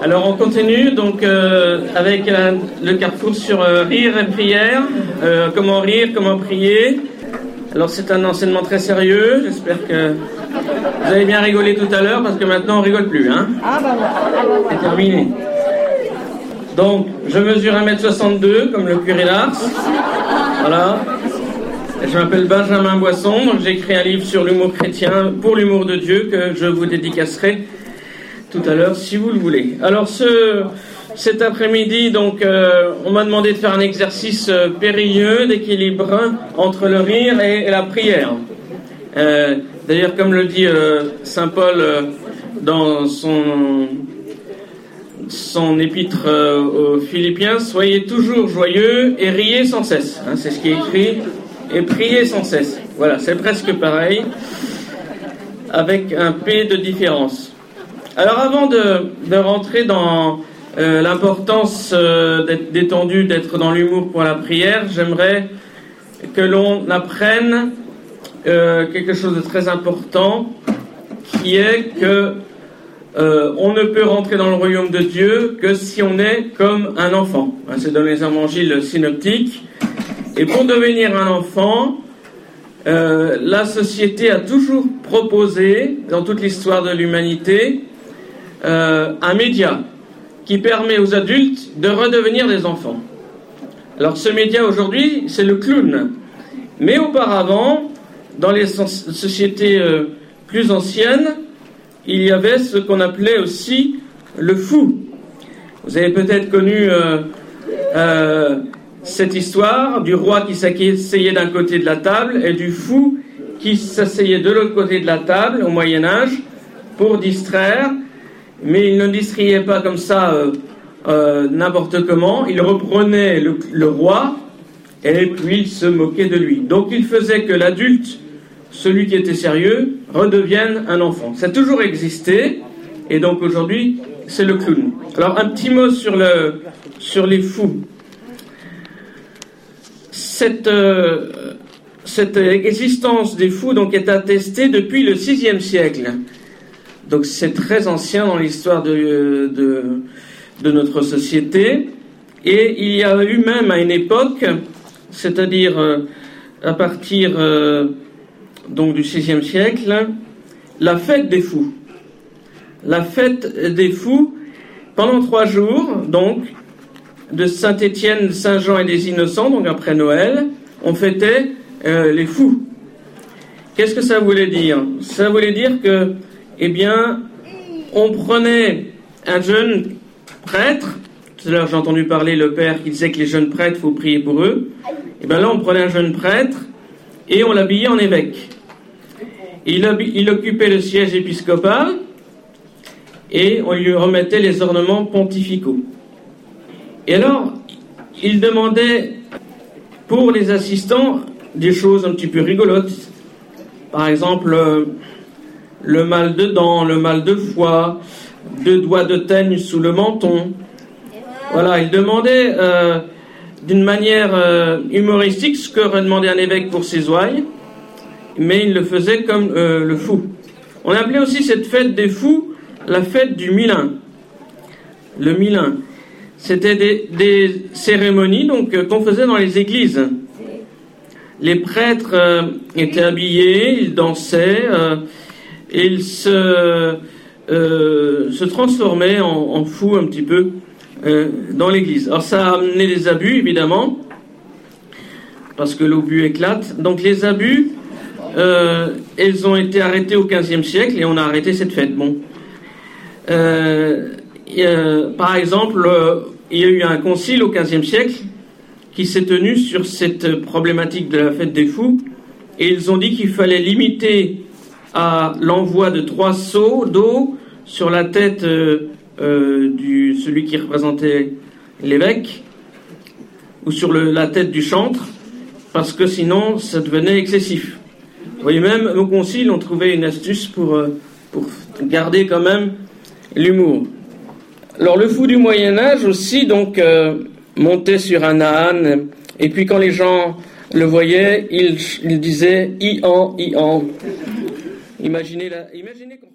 Alors on continue donc avec le carrefour sur rire et prière, comment rire, comment prier. Alors c'est un enseignement très sérieux, j'espère que vous avez bien rigolé tout à l'heure parce que maintenant on rigole plus, hein. C'est terminé. Donc je mesure 1m62 comme le curé d'Ars, voilà. Et je m'appelle Benjamin Boisson, donc j'ai écrit un livre sur l'humour chrétien pour l'humour de Dieu que je vous dédicacerai tout à l'heure si vous le voulez. Alors cet après-midi, donc, on m'a demandé de faire un exercice périlleux d'équilibre entre le rire et la prière. D'ailleurs, comme le dit saint Paul dans son épître aux Philippiens, soyez toujours joyeux et riez sans cesse. Hein, c'est ce qui est écrit. Et priez sans cesse. Voilà, c'est presque pareil, avec un P de différence. Alors avant de rentrer dans l'importance d'être détendu, d'être dans l'humour pour la prière, j'aimerais que l'on apprenne quelque chose de très important, qui est que on ne peut rentrer dans le royaume de Dieu que si on est comme un enfant. C'est dans les évangiles synoptiques. Et pour devenir un enfant, la société a toujours proposé, dans toute l'histoire de l'humanité, un média qui permet aux adultes de redevenir des enfants. Alors ce média aujourd'hui, c'est le clown. Mais auparavant, dans les sociétés plus anciennes, il y avait ce qu'on appelait aussi le fou. Vous avez peut-être connu cette histoire du roi qui s'asseyait d'un côté de la table et du fou qui s'asseyait de l'autre côté de la table au Moyen-Âge pour distraire, mais il ne distrayait pas comme ça n'importe comment, il reprenait le roi et puis il se moquait de lui. Donc il faisait que l'adulte, celui qui était sérieux, redevienne un enfant. Ça a toujours existé et donc aujourd'hui c'est le clown. Alors un petit mot sur les fous. Cette existence des fous donc est attestée depuis le VIe siècle. Donc c'est très ancien dans l'histoire de notre société. Et il y a eu même à une époque, c'est-à-dire à partir donc du VIe siècle, la fête des fous. La fête des fous, pendant 3 jours, donc, de Saint-Étienne, Saint-Jean et des Innocents, donc après Noël, on fêtait les fous. Qu'est-ce que ça voulait dire? Ça voulait dire que, eh bien, on prenait un jeune prêtre, tout à l'heure j'ai entendu parler le père qui disait que les jeunes prêtres, il faut prier pour eux, et bien là on prenait un jeune prêtre et on l'habillait en évêque. Il occupait le siège épiscopal et on lui remettait les ornements pontificaux. Et alors, il demandait pour les assistants des choses un petit peu rigolotes. Par exemple, le mal de dents, le mal de foie, 2 doigts de teigne sous le menton. Voilà, il demandait d'une manière humoristique ce qu'aurait demandé un évêque pour ses ouailles, mais il le faisait comme le fou. On appelait aussi cette fête des fous la fête du Milan. Le Milan. C'était des cérémonies donc qu'on faisait dans les églises. Les prêtres étaient habillés, ils dansaient, et ils se transformaient en fous un petit peu dans l'église. Alors ça a amené des abus évidemment, parce que l'obus éclate. Donc les abus, ils ont été arrêtés au XVe siècle et on a arrêté cette fête. Bon. Par exemple, il y a eu un concile au XVe siècle qui s'est tenu sur cette problématique de la fête des fous, et ils ont dit qu'il fallait limiter à l'envoi de 3 seaux d'eau sur la tête celui qui représentait l'évêque, ou sur la tête du chantre, parce que sinon ça devenait excessif. Vous voyez, même au concile on trouvait une astuce pour garder quand même l'humour. Alors le fou du Moyen-Âge aussi, donc, montait sur un âne, et puis quand les gens le voyaient, il disait « Ian, Ian ». Imaginez qu'on